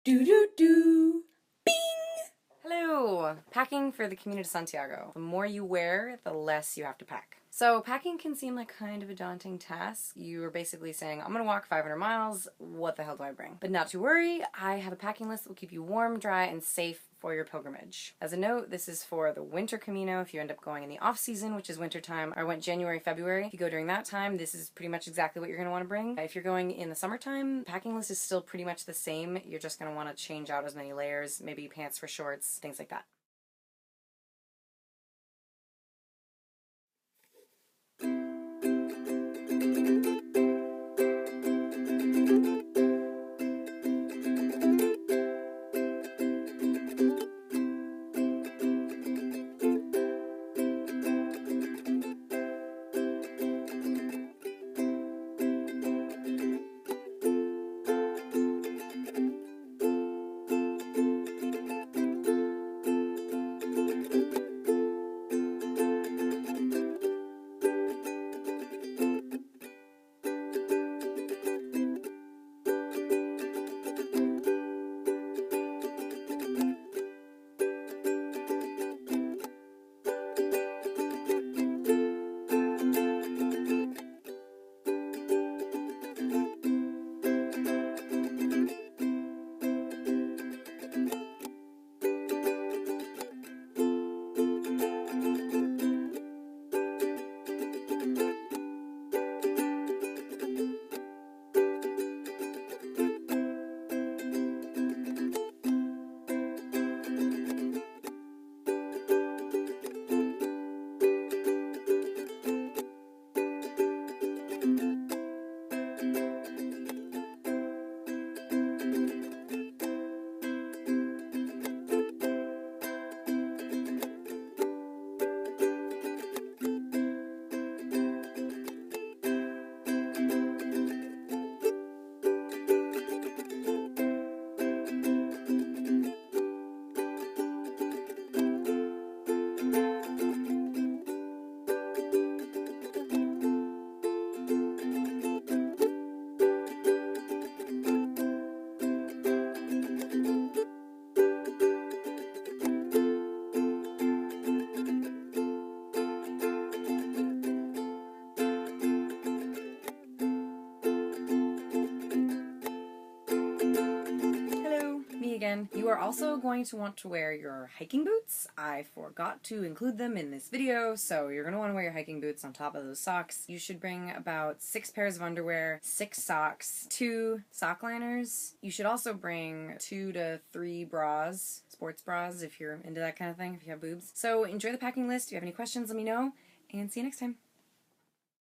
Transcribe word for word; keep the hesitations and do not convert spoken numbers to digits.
Do do do. Hello! Packing for the Camino de Santiago. The more you wear, the less you have to pack. So packing can seem like kind of a daunting task. You are basically saying, I'm gonna walk five hundred miles, what the hell do I bring? But not to worry, I have a packing list that will keep you warm, dry, and safe for your pilgrimage. As a note, this is for the winter Camino if you end up going in the off season, which is winter time. I went January, February. If you go during that time, this is pretty much exactly what you're gonna wanna bring. If you're going in the summertime, packing list is still pretty much the same. You're just gonna wanna change out as many layers, maybe pants for shorts, things like that. Again. You are also going to want to wear your hiking boots. I forgot to include them in this video, so you're going to want to wear your hiking boots on top of those socks. You should bring about six pairs of underwear, six socks, two sock liners. You should also bring two to three bras, sports bras if you're into that kind of thing, if you have boobs. So enjoy the packing list. If you have any questions, let me know, and see you next time.